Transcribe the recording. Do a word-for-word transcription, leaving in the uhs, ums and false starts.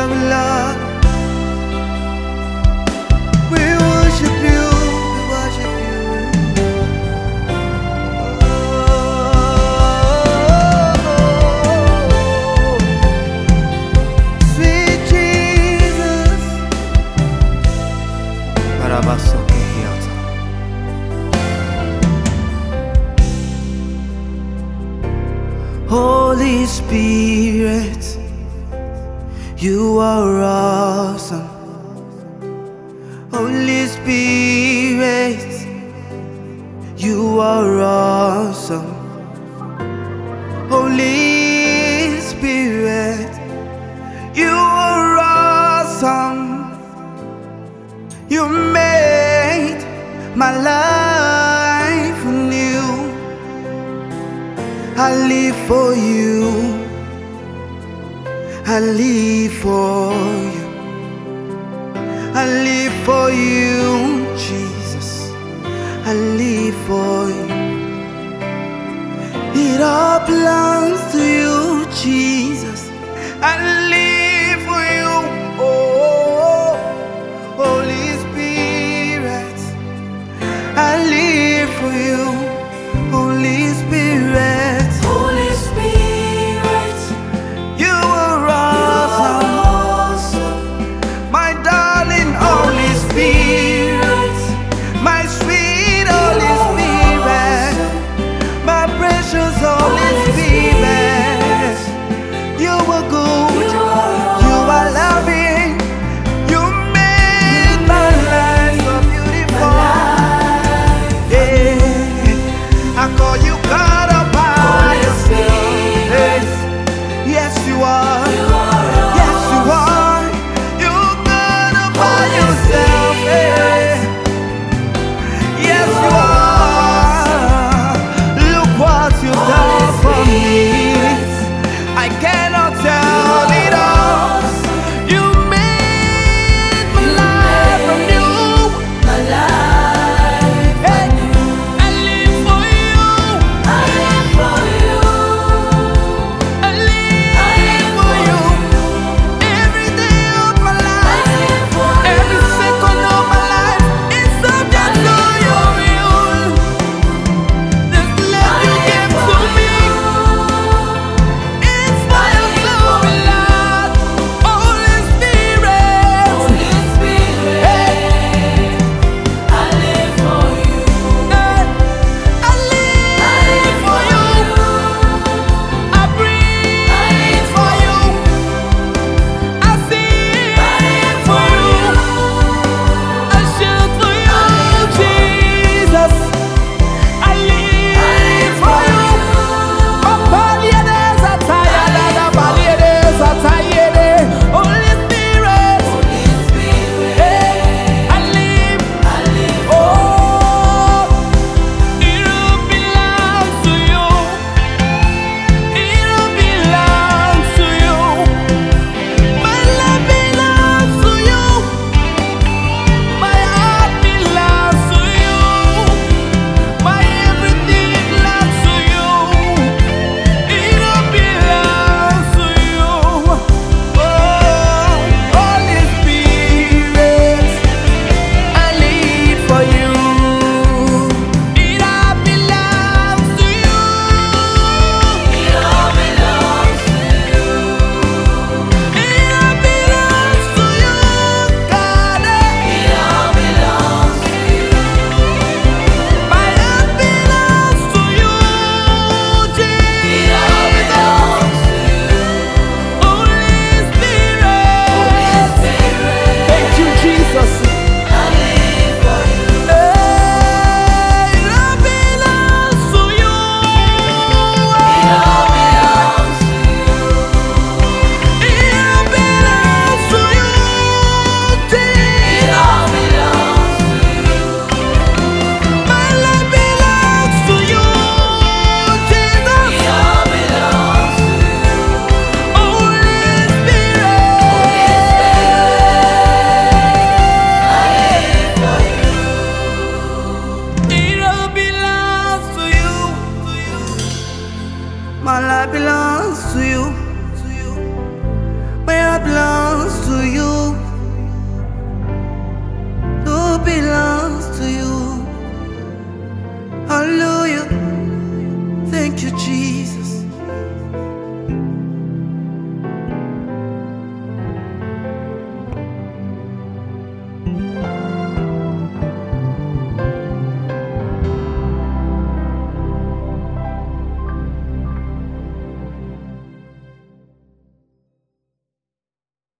of love. We worship you, we worship you. Oh, sweet Jesus. Barabasokehiata. Holy Spirit, you are awesome. Holy Spirit, you are awesome. Holy Spirit, you are awesome. You made my life new. I live for you. I live for you. I live for you, Jesus. I live for you. It all belongs to you, Jesus. I live for you. Oh, Holy Spirit, I live for you. Holy Spirit, Holy Spirit, you are awesome. My darling Holy Spirit, my sweet Holy Spirit, my precious Holy Spirit, you are good, you are loving, you made my life so beautiful. Yeah, I call you God all by yourself. Yes, you are. Yes, you are. You God all by yourself. Yes, you are. Look what you've done for me. I cannot tell it all. You made my life anew. my life, Hey, I live for you. I live for you. I live for you. Every day of my I life, live for every you. second of my life is subject to your will. This love you gave to me, it's for your glory, Lord. Holy Spirit, Holy Spirit, I live for you. hey, I live for you. I breathe for you. I sing for you. I shout for you, Jesus. I live for you. Opaliedes atayada, opaliedes atayede. Holy Spirit, Holy Spirit, hey, I live. I live Oh, it all belongs to you. It all belongs to you. My love belongs to you. My heart belongs to you. My everything belongs to you. It all belongs to you. Oh, Holy Spirit, I live for you. It all belongs to you. it all belongs to you. It all belongs to you, God. It all belongs to you. My heart belongs to you, It all belongs Jesus. to you. Holy Spirit. Holy Spirit, Thank you, Jesus. I live for you. Hey, it all belongs to you. It all belongs to you. It all belongs to you, It Jesus. all belongs to you. My life belongs to you, Jesus. It all belongs to you. Holy Spirit. I live for you. It all belongs to you. My life belongs to you. My heart belongs to belong.